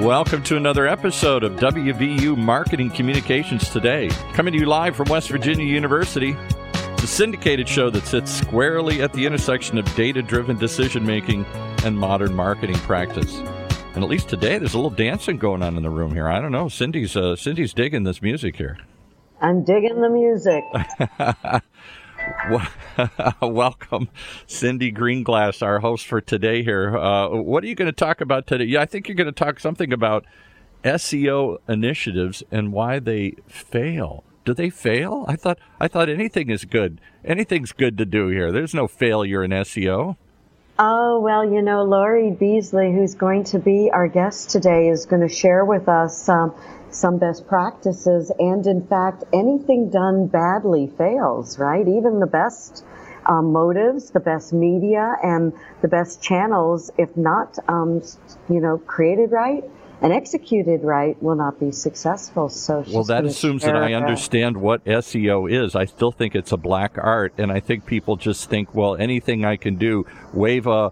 Welcome to another episode of WVU Marketing Communications Today. Coming to you live from West Virginia University. It's a syndicated show that sits squarely at the intersection of data-driven decision-making and modern marketing practice. And at least today, there's a little dancing going on in the room here. I don't know. Cindy's digging this music here. I'm digging the music. Welcome, Cindy Greenglass, our host for today here. What are you going to talk about today? Yeah, I think you're going to talk something about SEO initiatives and why they fail. Do they fail? I thought anything is good. Anything's good to do here. There's no failure in SEO. Oh, well, Lori Beasley, who's going to be our guest today, is going to share with us some best practices. And in fact, anything done badly fails, right? Even the best motives, the best media, and the best channels, if not, created right and executed right, will not be successful. So well, that assumes that I understand what SEO is. I still think it's a black art, and I think people just think, well, anything I can do, wave a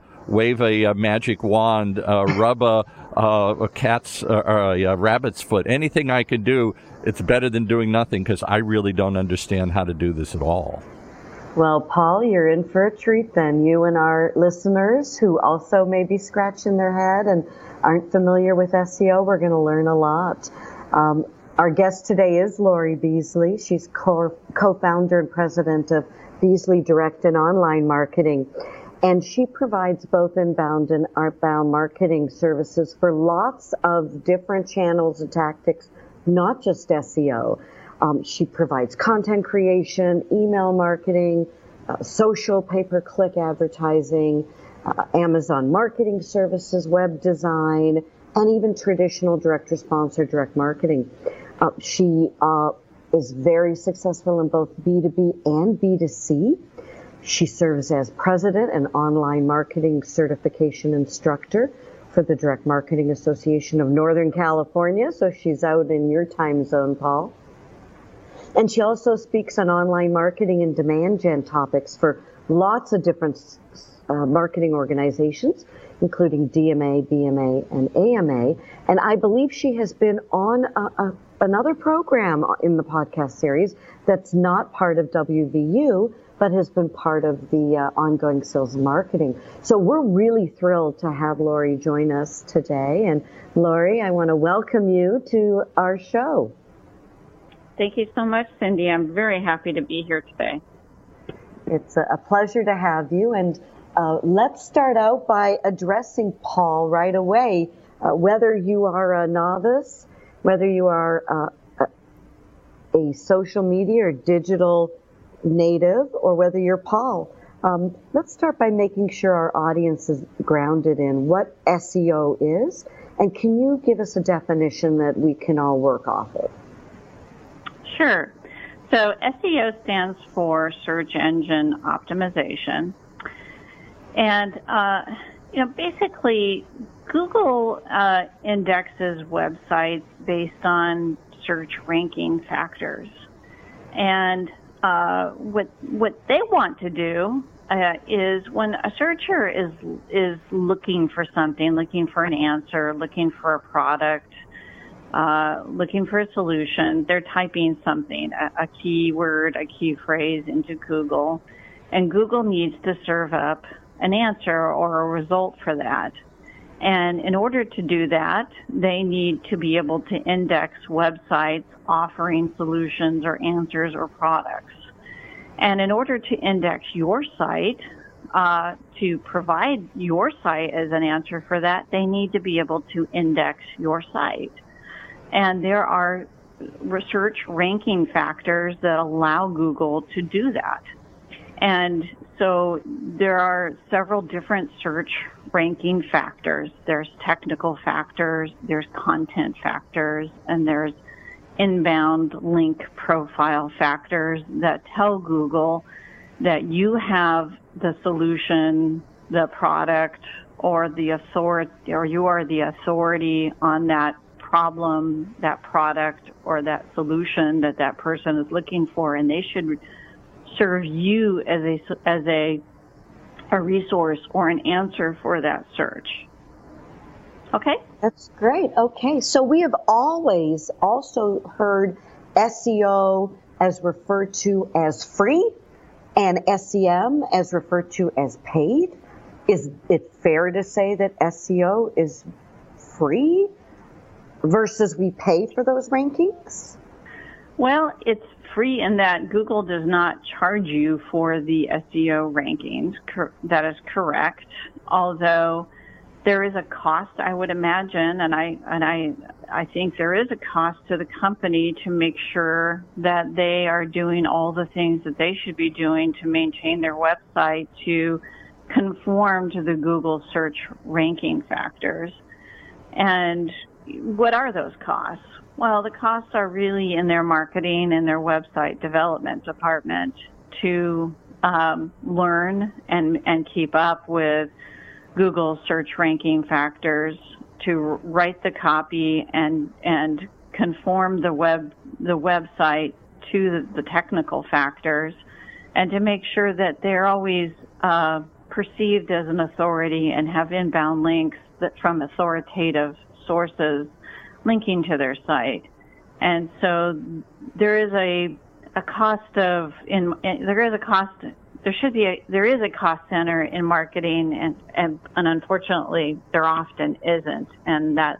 magic wand, rub a cat's a rabbit's foot, anything I can do, it's better than doing nothing, because I really don't understand how to do this at all. Well, Paul, you're in for a treat then. You and our listeners who also may be scratching their head and aren't familiar with SEO, we're going to learn a lot. Our guest today is Lori Beasley. She's co-founder and president of Beasley Direct and Online Marketing. And she provides both inbound and outbound marketing services for lots of different channels and tactics, not just SEO. She provides content creation, email marketing, social pay-per-click advertising, Amazon marketing services, web design, and even traditional direct response or direct marketing. She is very successful in both B2B and B2C. She serves as president and online marketing certification instructor for the Direct Marketing Association of Northern California. So she's out in your time zone, Paul. And she also speaks on online marketing and demand gen topics for lots of different marketing organizations, including DMA, BMA, and AMA. And I believe she has been on another program in the podcast series that's not part of WVU, but has been part of the ongoing sales and marketing. So we're really thrilled to have Lori join us today. And Lori, I want to welcome you to our show. Thank you so much, Cindy. I'm very happy to be here today. It's a pleasure to have you. And let's start out by addressing Paul right away. Whether you are a novice, whether you are a social media or digital native, or whether you're Paul, let's start by making sure our audience is grounded in what SEO is. And can you give us a definition that we can all work off of? Sure. So SEO stands for search engine optimization. And, basically Google indexes websites based on search ranking factors. And what they want to do is when a searcher is looking for something, looking for an answer, looking for a product, looking for a solution, they're typing something, a keyword, a key phrase into Google, and Google needs to serve up an answer or a result for that. And in order to do that, they need to be able to index websites offering solutions or answers or products. And in order to index your site, to provide your site as an answer for that, they need to be able to index your site. And there are research ranking factors that allow Google to do that. And so there are several different search ranking factors. There's technical factors, there's content factors, and there's inbound link profile factors that tell Google that you have the solution, the product, or the authority, or you are the authority on that problem, that product, or that solution that that person is looking for, and they should serve you as a resource or an answer for that search. Okay. That's great. Okay. So we have always also heard SEO as referred to as free and SEM as referred to as paid. Is it fair to say that SEO is free versus we pay for those rankings? Well, it's free in that Google does not charge you for the SEO rankings. That is correct. Although there is a cost, I would imagine, and I think there is a cost to the company to make sure that they are doing all the things that they should be doing to maintain their website to conform to the Google search ranking factors. And what are those costs? Well, the costs are really in their marketing and their website development department to learn and keep up with Google search ranking factors, to write the copy and conform the website to the technical factors, and to make sure that they're always perceived as an authority and have inbound links that from authoritative sources linking to their site. And so there is a cost of there is a cost center in marketing, and unfortunately there often isn't, and that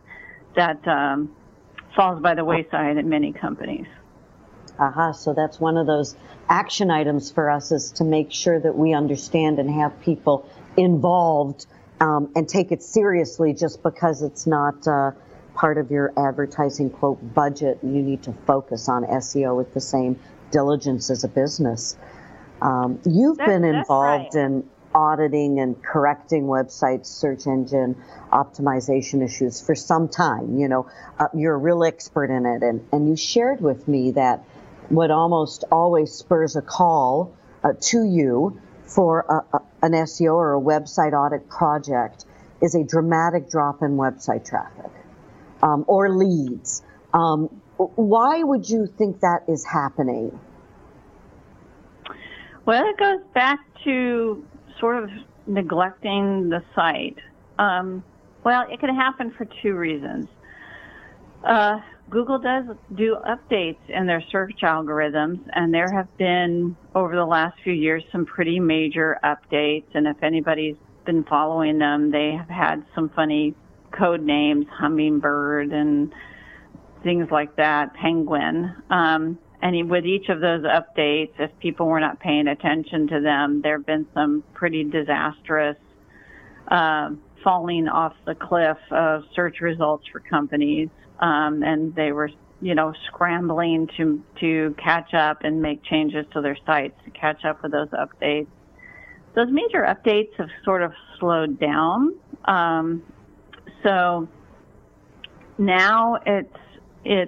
falls by the wayside in many companies. So that's one of those action items for us, is to make sure that we understand and have people involved and take it seriously. Just because it's not part of your advertising quote budget, you need to focus on SEO with the same diligence as a business. You've been involved in auditing and correcting website search engine optimization issues for some time. You know, you're a real expert in it, and you shared with me that what almost always spurs a call to you for an SEO or a website audit project is a dramatic drop in website traffic or leads. Why would you think that is happening? Well, it goes back to sort of neglecting the site. Well, it can happen for two reasons. Google does do updates in their search algorithms, and there have been, over the last few years, some pretty major updates. And if anybody's been following them, they have had some funny code names, Hummingbird and things like that, Penguin. And with each of those updates, if people were not paying attention to them, there have been some pretty disastrous falling off the cliff of search results for companies. And they were, scrambling to catch up and make changes to their sites to catch up with those updates. Those major updates have sort of slowed down. So now they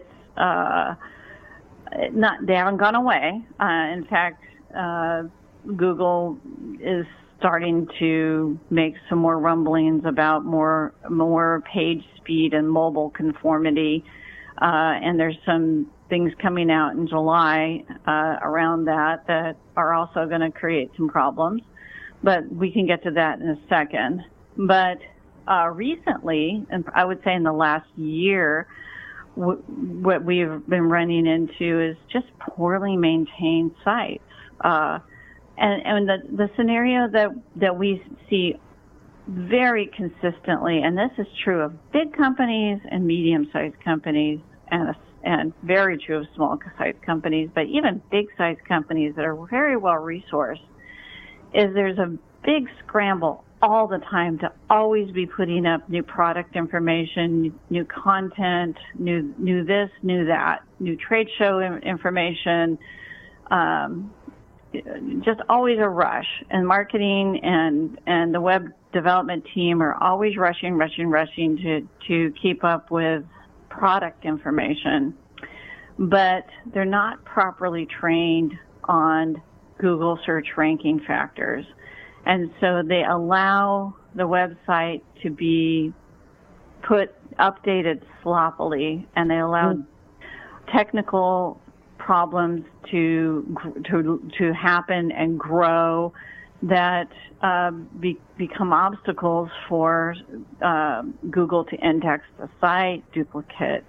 haven't gone away. In fact, Google is starting to make some more rumblings about more page speed and mobile conformity. And there's some things coming out in July around that are also going to create some problems. But we can get to that in a second. But recently, and I would say in the last year, what we've been running into is just poorly maintained sites. And the scenario that we see very consistently, and this is true of big companies and medium-sized companies, and very true of small-sized companies, but even big-sized companies that are very well-resourced, is there's a big scramble all the time to always be putting up new product information, new content, new this, new that, new trade show information, just always a rush. And marketing and the web development team are always rushing to keep up with product information. But they're not properly trained on Google search ranking factors. And so they allow the website to be updated sloppily, and they allow technical problems to happen and grow, that become obstacles for Google to index the site, duplicate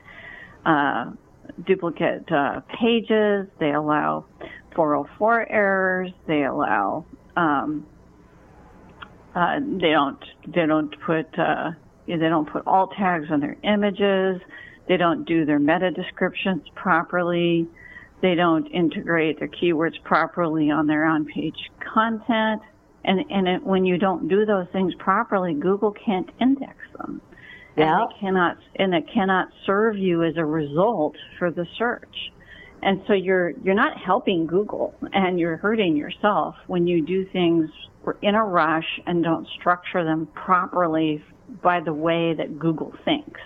pages. They allow 404 errors. They allow they don't put alt tags on their images. They don't do their meta descriptions properly. They don't integrate their keywords properly on their on-page content. And when you don't do those things properly, Google can't index them. Yeah. And it cannot serve you as a result for the search. And so you're not helping Google, and you're hurting yourself when you do things in a rush and don't structure them properly by the way that Google thinks.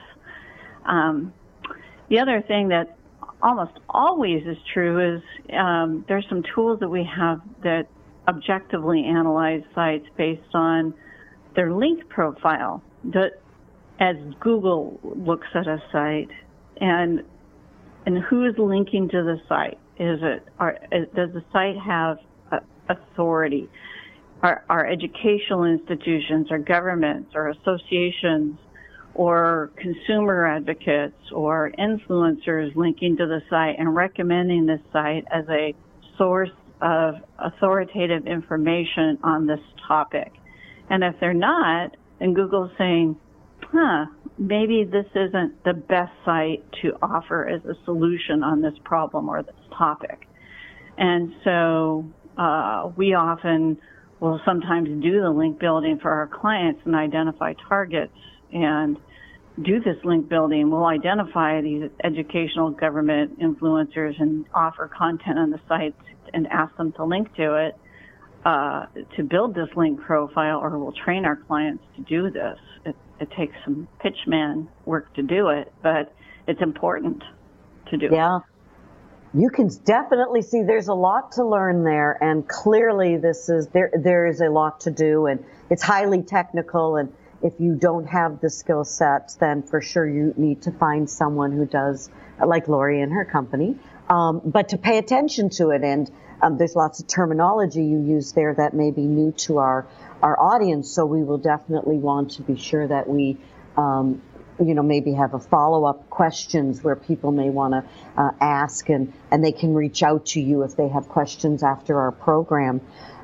The other thing that almost always is true is there's some tools that we have that objectively analyze sites based on their link profile. As Google looks at a site, and who's linking to the site? Does the site have authority? Are educational institutions, or governments, or associations, or consumer advocates, or influencers linking to the site and recommending this site as a source of authoritative information on this topic? And if they're not, then Google's saying, maybe this isn't the best site to offer as a solution on this problem or this topic. And so we often will sometimes do the link building for our clients and identify targets and do this link building. We'll identify these educational government influencers and offer content on the site and ask them to link to it to build this link profile, or we'll train our clients to do this. It takes some pitchman work to do it, but it's important to do it. Yeah. You can definitely see there's a lot to learn there, and clearly there is a lot to do, and it's highly technical, and if you don't have the skill sets, then for sure you need to find someone who does, like Lori and her company, but to pay attention to it. And there's lots of terminology you use there that may be new to our audience, so we will definitely want to be sure that we maybe have a follow-up questions where people may want to ask, and they can reach out to you if they have questions after our program.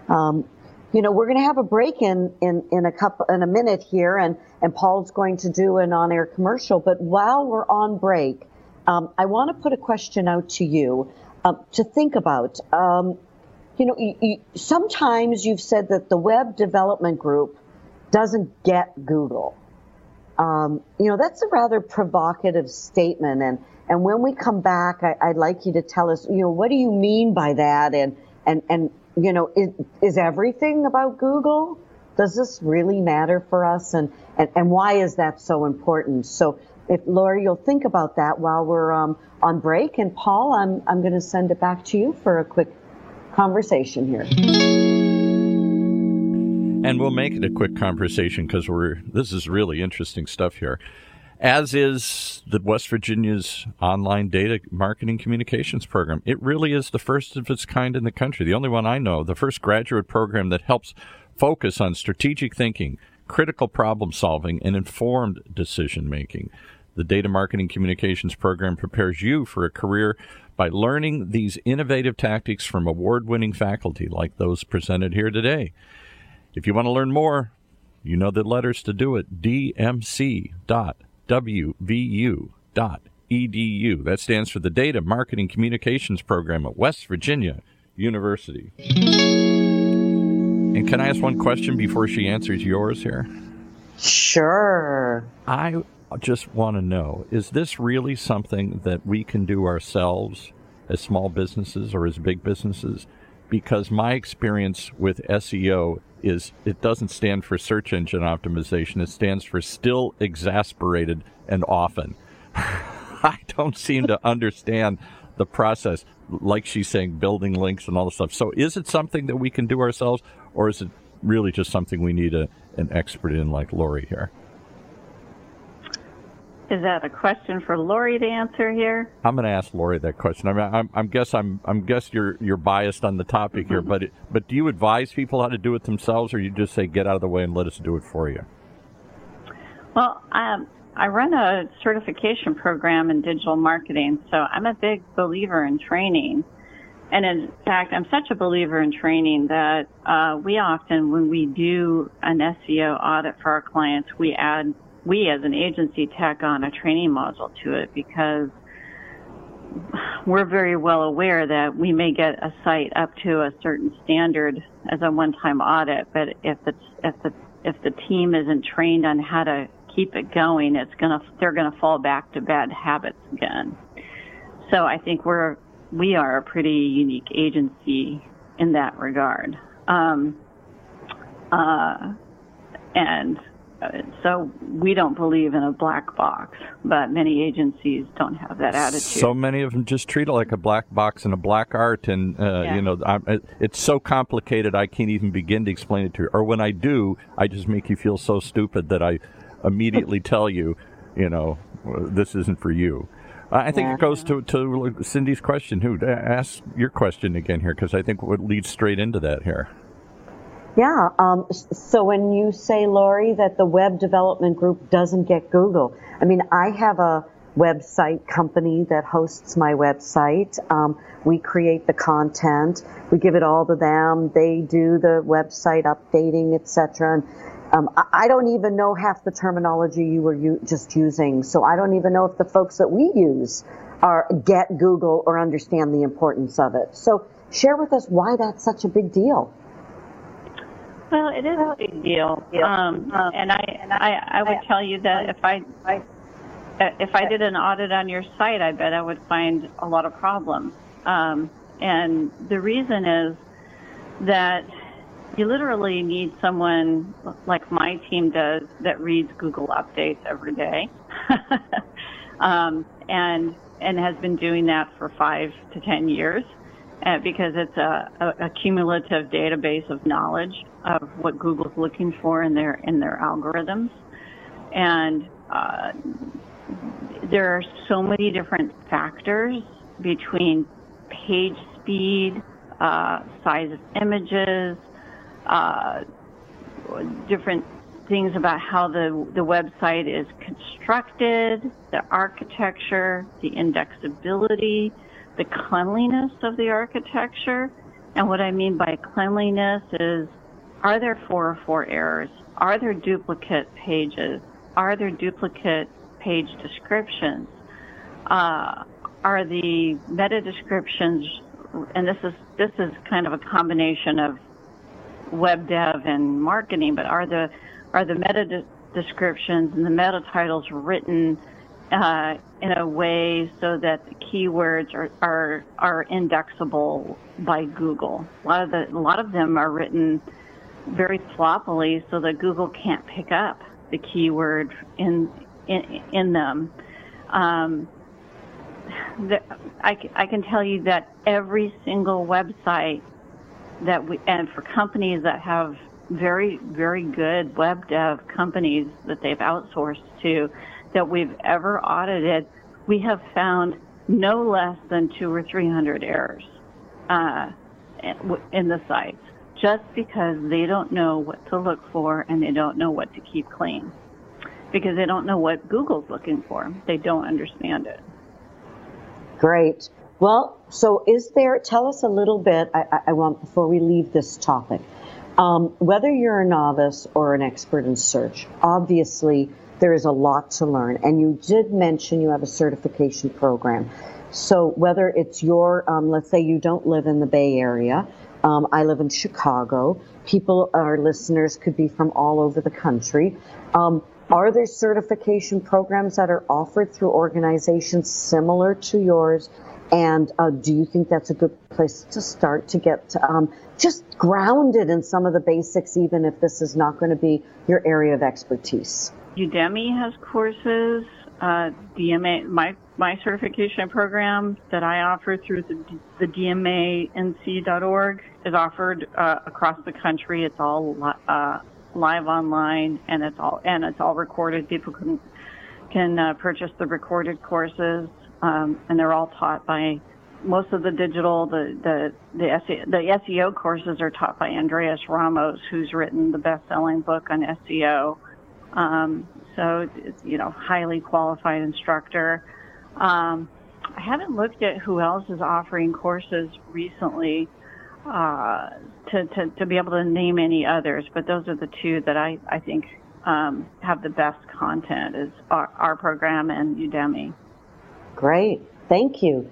We're going to have a break in a minute here, and Paul's going to do an on-air commercial. But while we're on break, I want to put a question out to you to think about. Sometimes you've said that the web development group doesn't get Google. That's a rather provocative statement. And when we come back, I'd like you to tell us, what do you mean by that? And is everything about Google? Does this really matter for us? And why is that so important? So if Lori, you'll think about that while we're on break. And Paul, I'm going to send it back to you for a quick conversation here. And we'll make it a quick conversation because this is really interesting stuff here, as is the West Virginia's online data marketing communications program. It really is the first of its kind in the country, the only one I know, the first graduate program that helps focus on strategic thinking, critical problem solving, and informed decision making. The Data Marketing Communications program prepares you for a career by learning these innovative tactics from award-winning faculty like those presented here today. If you want to learn more, you know the letters to do it, dmc.wvu.edu. That stands for the Data Marketing Communications program at West Virginia University. And can I ask one question before she answers yours here? Sure. I just want to know, is this really something that we can do ourselves as small businesses or as big businesses? Because my experience with SEO is it doesn't stand for search engine optimization. It stands for still, exasperated, and often. I don't seem to understand the process, like she's saying, building links and all this stuff. So is it something that we can do ourselves, or is it really just something we need an expert in like Lori here? Is that a question for Lori to answer here? I'm going to ask Lori that question. I mean, I'm guess you're biased on the topic here, but do you advise people how to do it themselves, or you just say get out of the way and let us do it for you? Well, I run a certification program in digital marketing, so I'm a big believer in training. And in fact, I'm such a believer in training that we often, when we do an SEO audit for our clients, we as an agency tack on a training module to it, because we're very well aware that we may get a site up to a certain standard as a one-time audit, but if the team isn't trained on how to keep it going, they're gonna fall back to bad habits again. So I think we are a pretty unique agency in that regard. So we don't believe in a black box, but many agencies don't have that attitude. So many of them just treat it like a black box and a black art, and it's so complicated I can't even begin to explain it to you. Or when I do, I just make you feel so stupid that I immediately tell you, this isn't for you. I think it goes to Cindy's question. Ask your question again here, because I think it leads straight into that here. Yeah. So when you say, Lori, that the web development group doesn't get Google, I mean, I have a website company that hosts my website. We create the content. We give it all to them. They do the website updating, etc. And I don't even know half the terminology you were just using. So I don't even know if the folks that we use get Google or understand the importance of it. So share with us why that's such a big deal. Well, it is a big deal, and I would tell you that if I did an audit on your site, I bet I would find a lot of problems. And the reason is that you literally need someone like my team does that reads Google updates every day, and has been doing that for 5 to 10 years. Because it's a cumulative database of knowledge of what Google's looking for in their algorithms, and there are so many different factors between page speed, size of images, different things about how the website is constructed, the architecture, the indexability, the cleanliness of the architecture. And what I mean by cleanliness is, are there 404 errors? Are there duplicate pages? Are there duplicate page descriptions? Are the meta descriptions, and this is kind of a combination of web dev and marketing, but are the meta descriptions and the meta titles written in a way so that the keywords are indexable by Google? A lot of them are written very sloppily so that Google can't pick up the keyword in them. I can tell you that every single website and for companies that have very, very good web dev companies that they've outsourced to, that we've ever audited, we have found no less than 200 or 300 errors in the sites, just because they don't know what to look for and they don't know what to keep clean, because they don't know what Google's looking for. They don't understand it. Great. Well, so tell us a little bit, I want, before we leave this topic, whether you're a novice or an expert in search, obviously there is a lot to learn. And you did mention you have a certification program. So whether it's let's say you don't live in the Bay Area, I live in Chicago, our listeners could be from all over the country. Are there certification programs that are offered through organizations similar to yours? And do you think that's a good place to start to get just grounded in some of the basics, even if this is not going to be your area of expertise? Udemy has courses. DMA, my certification program that I offer through the DMANC.org is offered across the country. It's all live online, and it's all recorded. People purchase the recorded courses, and they're all taught by most of the digital. The SEO courses are taught by Andreas Ramos, who's written the best-selling book on SEO. So, highly qualified instructor. I haven't looked at who else is offering courses recently to be able to name any others, but those are the two that I think have the best content, is our program and Udemy. Great. Thank you.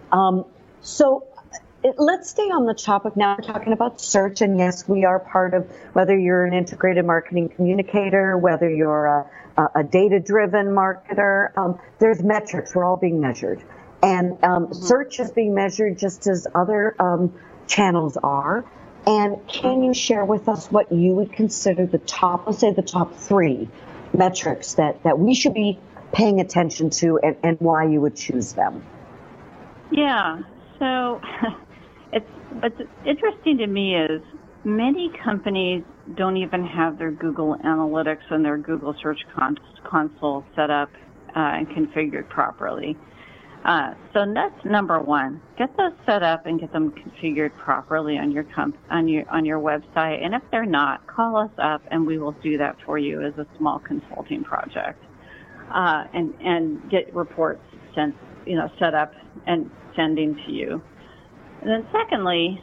Let's stay on the topic now. We're talking about search, and yes, we are part of, whether you're an integrated marketing communicator, whether you're a data-driven marketer, there's metrics. We're all being measured. And search is being measured just as other channels are. And can you share with us what you would consider the top, let's say the top 3 metrics that we should be paying attention to, and why you would choose them? Yeah. So what's interesting to me is many companies don't even have their Google Analytics and their Google Search Console set up and configured properly. So that's number one. Get those set up and get them configured properly on your website. And if they're not, call us up and we will do that for you as a small consulting project. And get reports set up and sending to you. And then secondly,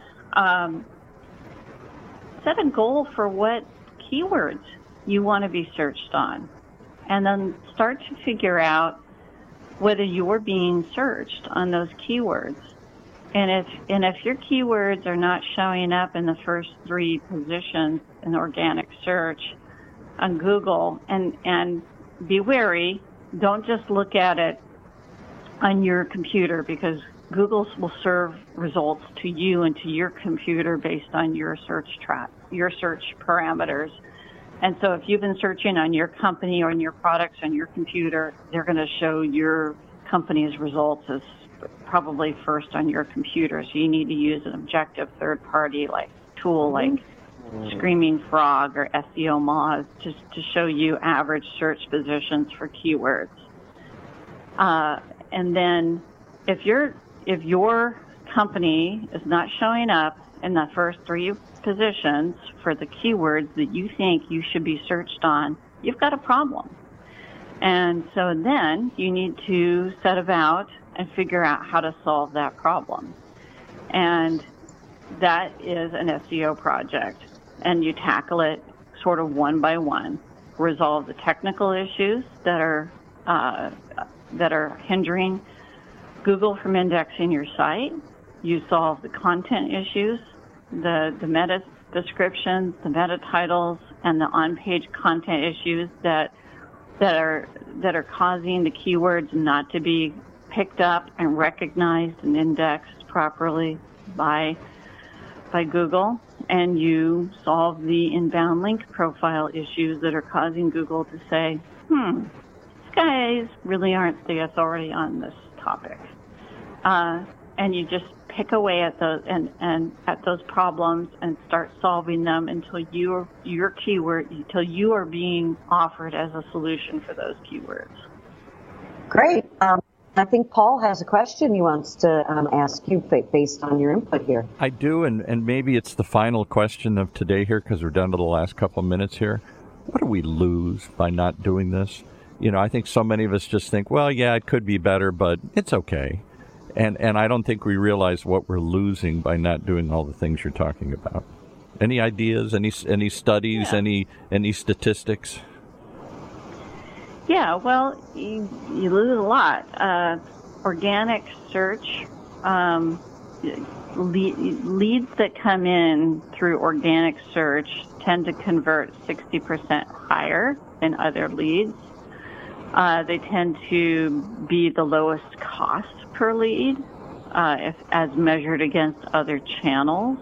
set a goal for what keywords you want to be searched on, and then start to figure out whether you're being searched on those keywords. And if your keywords are not showing up in the first 3 positions in organic search on Google, and be wary, don't just look at it on your computer, because Google will serve results to you and to your computer based on your search parameters. And so if you've been searching on your company or on your products on your computer, they're going to show your company's results as probably first on your computer. So you need to use an objective third-party tool like Screaming Frog or SEO Moz to show you average search positions for keywords. And then if your company is not showing up in the first 3 positions for the keywords that you think you should be searched on, you've got a problem. And so then you need to set about and figure out how to solve that problem. And that is an SEO project. And you tackle it sort of one by one. Resolve the technical issues that are hindering Google from indexing your site. You solve the content issues, the meta descriptions, the meta titles, and the on-page content issues that are causing the keywords not to be picked up and recognized and indexed properly by Google. And you solve the inbound link profile issues that are causing Google to say, these guys really aren't the authority on this topic. And you just pick away at those and at those problems and start solving them until you are being offered as a solution for those keywords. Great. I think Paul has a question he wants to ask you based on your input here. I do, and maybe it's the final question of today here, because we're down to the last couple of minutes here. What do we lose by not doing this? I think so many of us just think, well, yeah, it could be better, but it's okay. And I don't think we realize what we're losing by not doing all the things you're talking about. Any ideas? Any studies? Yeah. Any statistics? Yeah, well, you lose a lot. Organic search, leads that come in through organic search tend to convert 60% higher than other leads. They tend to be the lowest cost per lead, as measured against other channels.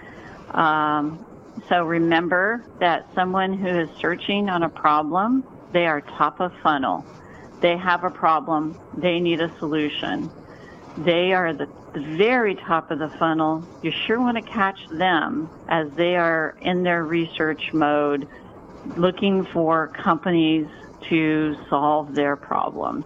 So remember that someone who is searching on a problem, they are top of funnel. They have a problem. They need a solution. They are the very top of the funnel. You sure want to catch them as they are in their research mode, looking for companies to solve their problem.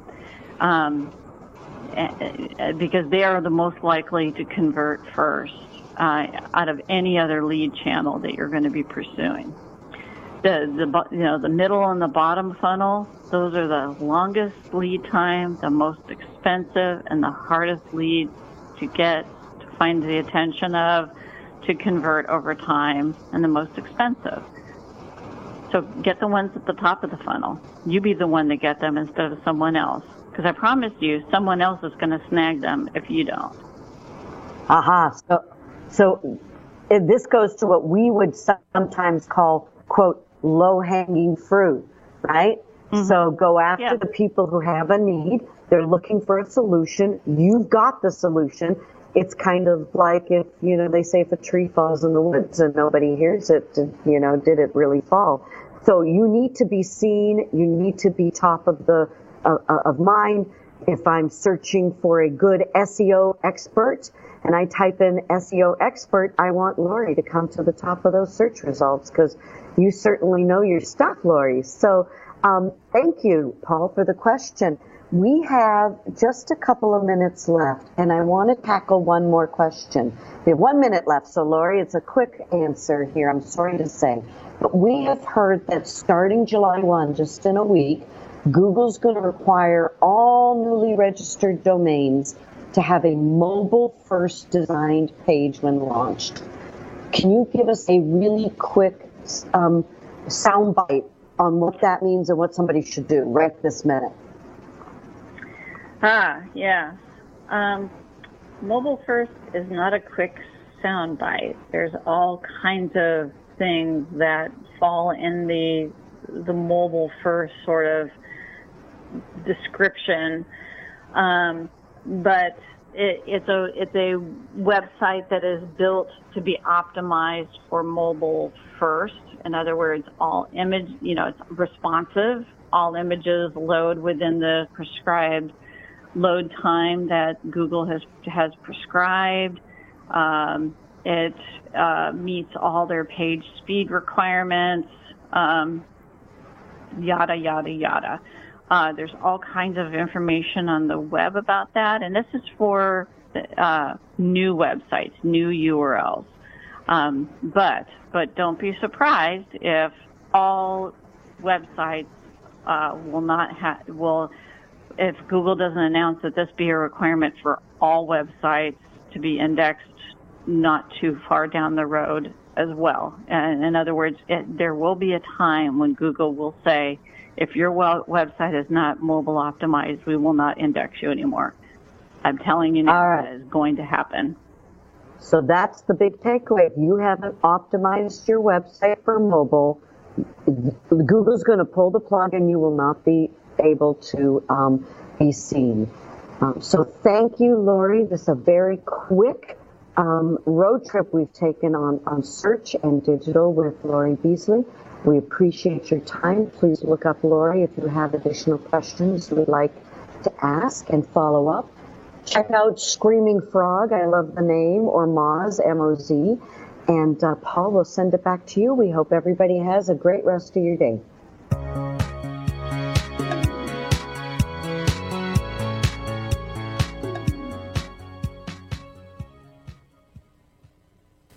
Because they are the most likely to convert first out of any other lead channel that you're going to be pursuing. The middle and the bottom funnel, those are the longest lead time, the most expensive, and the hardest leads to get, to find the attention of, to convert over time, and the most expensive. So get the ones at the top of the funnel. You be the one to get them instead of someone else. Because I promise you, someone else is going to snag them if you don't. Aha. So this goes to what we would sometimes call, quote, low-hanging fruit, right? Mm-hmm. So go after the people who have a need. They're looking for a solution. You've got the solution. It's kind of like if, they say if a tree falls in the woods and nobody hears it, did it really fall? So you need to be seen. You need to be top of mind. If I'm searching for a good SEO expert and I type in SEO expert, I want Lori to come to the top of those search results because you certainly know your stuff, Lori. So thank you, Paul, for the question. We have just a couple of minutes left, and I want to tackle one more question. We have 1 minute left, so Lori, it's a quick answer here, I'm sorry to say. But we have heard that starting July 1, just in a week, Google's going to require all newly registered domains to have a mobile-first designed page when launched. Can you give us a really quick soundbite on what that means and what somebody should do right this minute? Yeah. Mobile first is not a quick soundbite. There's all kinds of things that fall in the mobile first sort of description. But it's a website that is built to be optimized for mobile first. In other words, all image, it's responsive. All images load within the prescribed load time that Google has prescribed. It meets all their page speed requirements, yada, yada, yada. There's all kinds of information on the web about that, and this is for new websites, new URLs. But don't be surprised if all websites if Google doesn't announce that this be a requirement for all websites to be indexed not too far down the road as well. And in other words, there will be a time when Google will say, if your website is not mobile optimized, we will not index you anymore. I'm telling you now, that is going to happen. So that's the big takeaway. If you haven't optimized your website for mobile, Google's going to pull the plug and you will not be able to be seen. So thank you, Lori. This is a very quick road trip we've taken on search and digital with Lori Beasley. We appreciate your time. Please look up Lori if you have additional questions you would like to ask and follow up. Check out Screaming Frog, I love the name, or Moz, M-O-Z. And Paul, we'll send it back to you. We hope everybody has a great rest of your day.